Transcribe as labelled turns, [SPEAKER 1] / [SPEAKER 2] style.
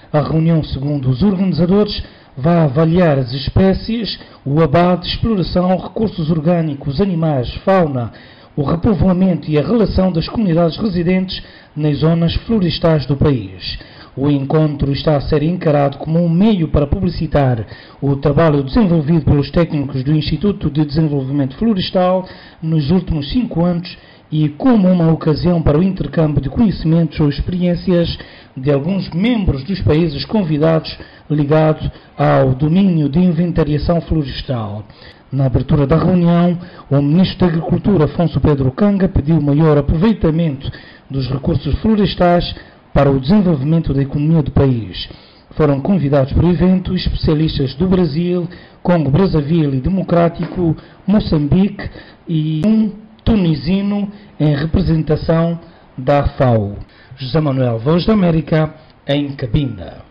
[SPEAKER 1] A reunião, segundo os organizadores, vai avaliar as espécies, o abate, exploração, recursos orgânicos, animais, fauna, o repovoamento e a relação das comunidades residentes nas zonas florestais do país. O encontro está a ser encarado como um meio para publicitar o trabalho desenvolvido pelos técnicos do Instituto de Desenvolvimento Florestal nos últimos 5 anos e como uma ocasião para o intercâmbio de conhecimentos ou experiências de alguns membros dos países convidados ligados ao domínio de inventariação florestal. Na abertura da reunião, o Ministro da Agricultura, Afonso Pedro Canga, pediu maior aproveitamento dos recursos florestais para o desenvolvimento da economia do país. Foram convidados para o evento especialistas do Brasil, Congo Brazzaville e Democrático, Moçambique e um tunisino em representação da FAO. José Manuel, Voz da América, em Cabinda.